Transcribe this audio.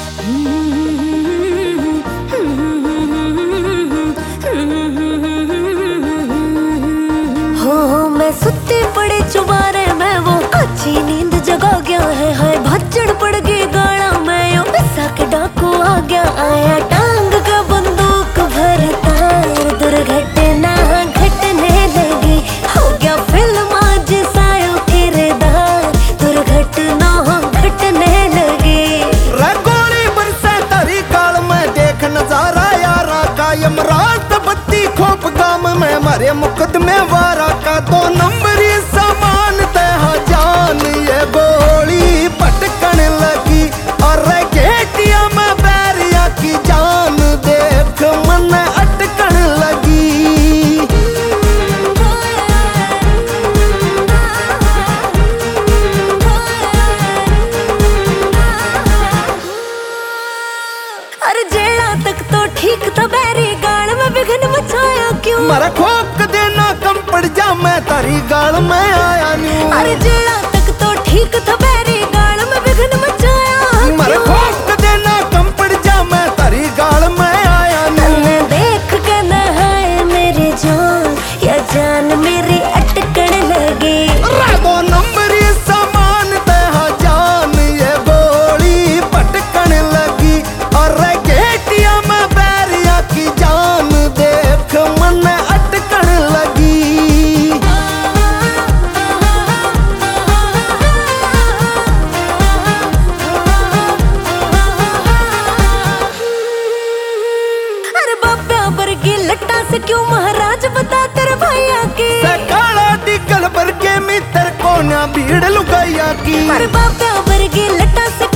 हो मैं सुत्ती पड़ी चुबारे में वो अच्छी नींद जगा गया है। हाय भज्जड़ पड़ गई गाड़ा में यो पिसा के डाकू आ गया। आया टांग का बंदूक भरता दुर्घटना घटने लगी। हो गया फिल्म जैसा यो किरदार दुर्घटना घटने लगी। गोली बरसे तारी काल में देख नजारा यारा का। यमराज बत्ती खोप गाम में मारे मुकदमे वारा का। 2 नंबरी सामान तहा जान ये गोली पटकन लगी। और गेटिया में बैरिया की जान देख मन अटकन लगी। अरे जेड़ा तक तो ठीक था बैरी गाल में विघन मचाया क्यों। मारा खोक देना कम पड़ जा मैं तारी गाल में आया न्यू। अरे जेड़ा तक तो ठीक था बैरी गाल में विघन मचाया। मारा खोक देना कम पड़ जा मैं तारी गाल में आया न्यू। देख के नहाए मेरी जान या जान मेरी अटकन लगी। 2 नंबरी सामान तहा जान ये गोली पटकन लगी। और गेटिया में बैरिया की जान देख मन अटकन लगी। अरे बाबा वर्गी लट्टा से क्यों महाराज बता तेरे भैया की। काला टिकल पर के मित्र कोना भीड़ लुगाइया की। अरे बाबा वर्गी लट्टा से